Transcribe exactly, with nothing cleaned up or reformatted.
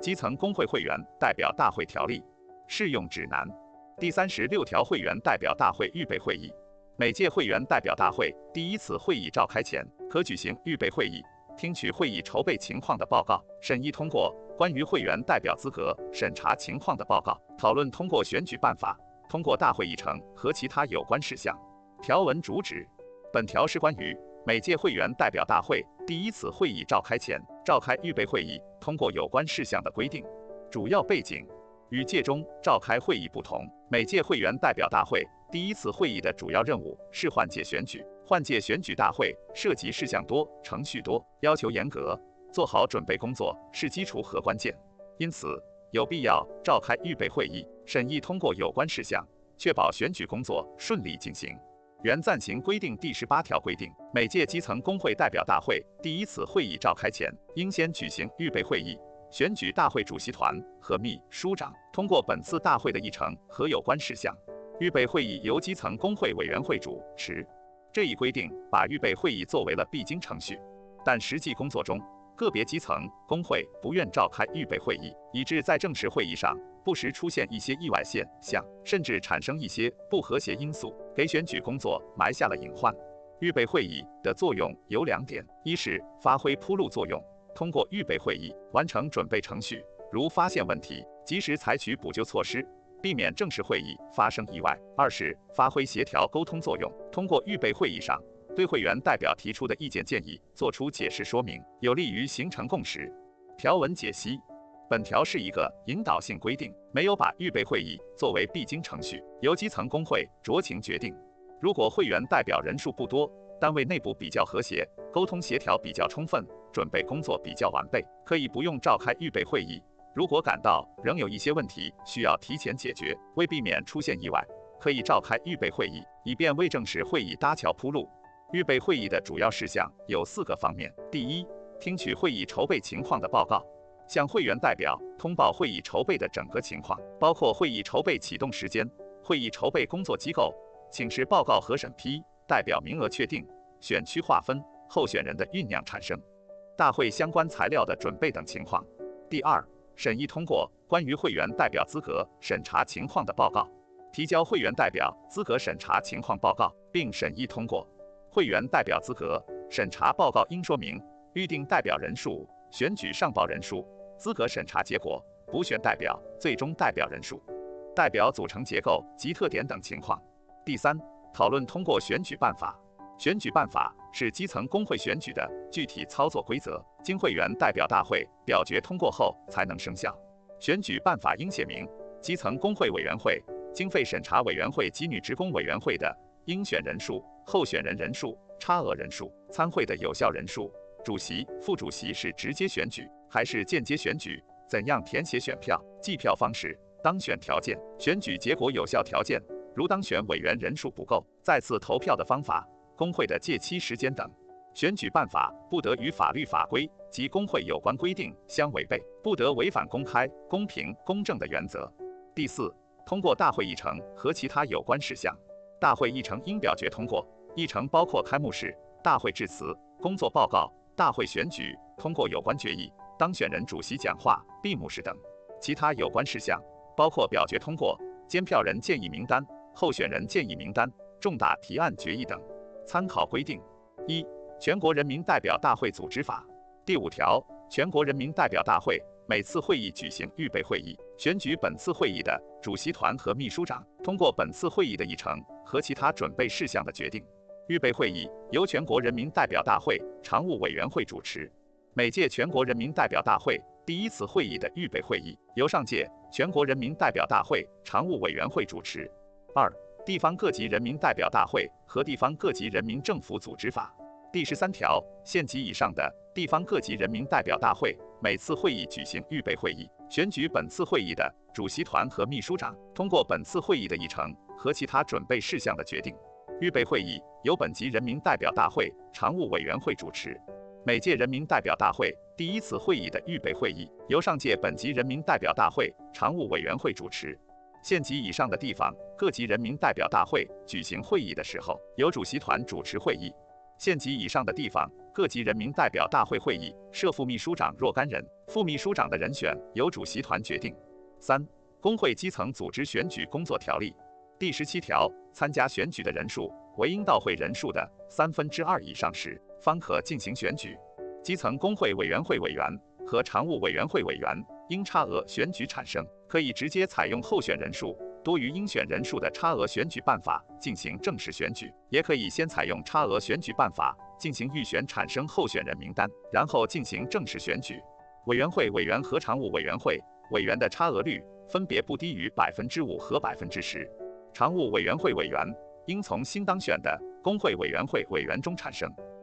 基层工会会员代表大会条例适用指南第三十六条会员代表大会预备会议。每届会员代表大会第一次会议召开前，可举行预备会议，听取会议筹备情况的报告，审议通过关于会员代表资格审查情况的报告，讨论通过选举办法，通过大会议程和其他有关事项。条文主旨：本条是关于每届会员代表大会第一次会议召开前召开预备会议，通过有关事项的规定。主要背景：与届中召开会议不同，每届会员代表大会第一次会议的主要任务是换届选举。换届选举大会涉及事项多、程序多，要求严格，做好准备工作是基础和关键。因此，有必要召开预备会议，审议通过有关事项，确保选举工作顺利进行。原暂行规定第十八条规定，每届基层工会代表大会第一次会议召开前，应先举行预备会议，选举大会主席团和秘书长，通过本次大会的议程和有关事项。预备会议由基层工会委员会主持。这一规定把预备会议作为了必经程序，但实际工作中，个别基层工会不愿召开预备会议，以致在正式会议上不时出现一些意外现象，甚至产生一些不和谐因素，给选举工作埋下了隐患。预备会议的作用有两点：一是发挥铺路作用，通过预备会议完成准备程序，如发现问题，及时采取补救措施，避免正式会议发生意外；二是发挥协调沟通作用，通过预备会议上对会员代表提出的意见建议作出解释说明，有利于形成共识。条文解析：本条是一个引导性规定，没有把预备会议作为必经程序，由基层工会酌情决定。如果会员代表人数不多，单位内部比较和谐，沟通协调比较充分，准备工作比较完备，可以不用召开预备会议。如果感到仍有一些问题需要提前解决，为避免出现意外，可以召开预备会议，以便为正式会议搭桥铺路。预备会议的主要事项有四个方面：第一，听取会议筹备情况的报告，向会员代表通报会议筹备的整个情况，包括会议筹备启动时间、会议筹备工作机构、请示报告和审批、代表名额确定、选区划分、候选人的酝酿产生、大会相关材料的准备等情况。第二，审议通过关于会员代表资格审查情况的报告，提交会员代表资格审查情况报告，并审议通过。会员代表资格审查报告应说明预定代表人数、选举上报人数、资格审查结果、补选代表、最终代表人数、代表组成结构及特点等情况。第三，讨论通过选举办法。选举办法是基层工会选举的具体操作规则，经会员代表大会表决通过后才能生效。选举办法应写明基层工会委员会、经费审查委员会及女职工委员会的应选人数、候选人人数、差额人数、参会的有效人数、主席、副主席是直接选举还是间接选举、怎样填写选票、计票方式、当选条件、选举结果有效条件，如当选委员人数不够，再次投票的方法、工会的届期时间等。选举办法不得与法律法规及工会有关规定相违背，不得违反公开、公平、公正的原则。第四，通过大会议程和其他有关事项。大会议程应表决通过，议程包括开幕式、大会致辞、工作报告、大会选举、通过有关决议、当选人主席讲话、闭幕式等。其他有关事项包括表决通过监票人建议名单、候选人建议名单、重大提案决议等。参考规定：一、全国人民代表大会组织法第五条，全国人民代表大会每次会议举行预备会议，选举本次会议的主席团和秘书长，通过本次会议的议程和其他准备事项的决定。预备会议由全国人民代表大会常务委员会主持。每届全国人民代表大会第一次会议的预备会议由上届全国人民代表大会常务委员会主持。二、地方各级人民代表大会和地方各级人民政府组织法第十三条，县级以上的地方各级人民代表大会每次会议举行预备会议，选举本次会议的主席团和秘书长，通过本次会议的议程和其他准备事项的决定。预备会议由本级人民代表大会常务委员会主持。每届人民代表大会第一次会议的预备会议由上届本级人民代表大会常务委员会主持。县级以上的地方各级人民代表大会举行会议的时候，由主席团主持会议。县级以上的地方各级人民代表大会会议设副秘书长若干人，副秘书长的人选由主席团决定。三、工会基层组织选举工作条例第十七条，参加选举的人数为应到会人数的三分之二以上时，方可进行选举。基层工会委员会委员和常务委员会委员因差额选举产生，可以直接采用候选人数多于应选人数的差额选举办法进行正式选举，也可以先采用差额选举办法进行预选产生候选人名单，然后进行正式选举。委员会委员和常务委员会委员的差额率分别不低于百分之五和百分之十。常务委员会委员应从新当选的工会委员会委员中产生。